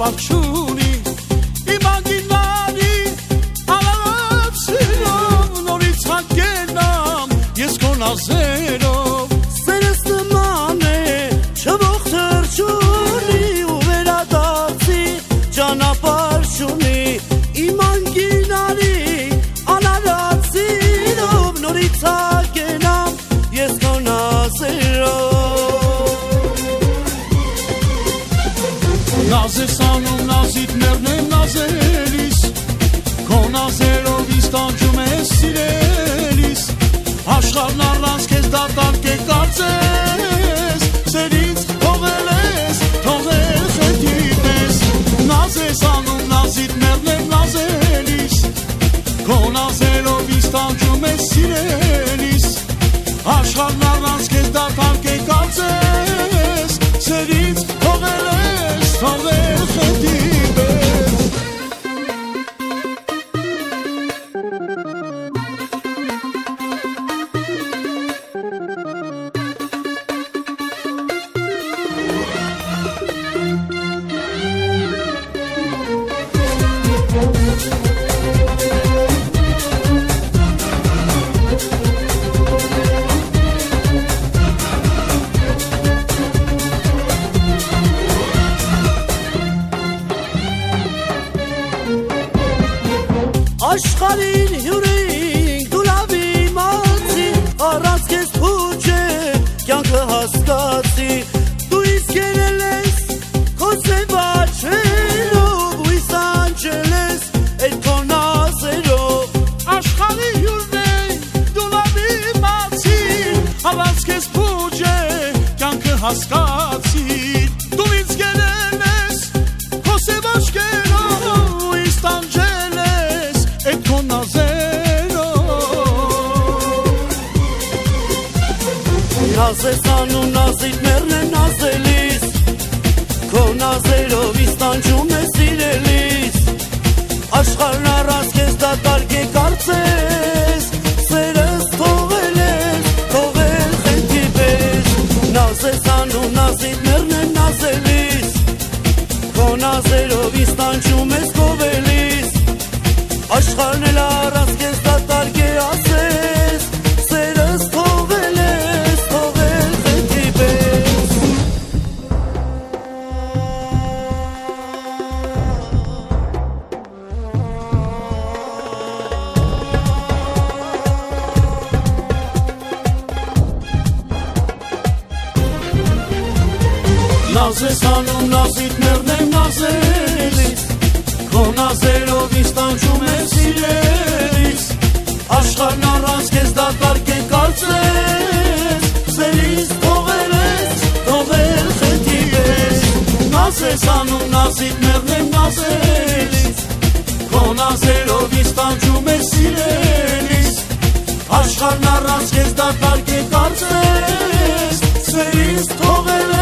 պակշունի Իմագինարի ալացիրով նորից հակենամ ես քո նազերով Սերս նման է չվող թրջունի ու վերադարձի ճանապարհ չունի Իմագինարի ալացիրով նորից հակենամ ես քո նազերով Նազ ես անում նազիտներն եմ նազելիս Քո նազերով իստանջում ես սիրելիս Աշխարհն առանց քեզ դատարկ է կարծես Սերից թողել ես, թողել խետի պես Նազ ես անում նազիտներն եմ նազելիս Քո նազերով իստանջում ես սիրելիս Աշխարհն առանց քեզ դատարկ է կարծես Սերից թողել ես, թողել խետի պես Աշխարհին հյուրին դու լավ իմացի առանց քեզ փուչե կյանքը հասկացի դու իսկ ելել ես քո սեվաչերով ու իսանջել ես այդ քո նազերով Աշխարհի հյուրն դու լավ իմացի առանց քեզ փուչե կյանքը հասկացի դու ինձ գերել ես քո սեվաչերով ու իսանջել ես այդ քո նազերով Նազ ես անում նազիտներն են նազելիս Քո նազերով իստանջում ես սիրելիս Աշխարհն առանց քեզ դատարկ է կարծես Սերս թողել ես, թողել խենթի պես Նազ ես անում նազիտներն են նազելիս Քո նազերով իստանջում ես կովելիս Աշխարհն էլ առանց քեզ դատարկ է ասես Սերս թողել ես, թողել խենթի պես Նազ ես անում նազիտներն եմ նազելիս Քո նազերով իստանջում ես սիրելիս Աշխարհն առանց քեզ դատարկ է կարծես Սերից թողել ես, թողել խենթի պես Նազ ես անում նազիտներն եմ նազելիս Քո նազերով իստանջում ես սիրելիս Աշխարհն առանց քեզ դատարկ է կարծես Սերից թողել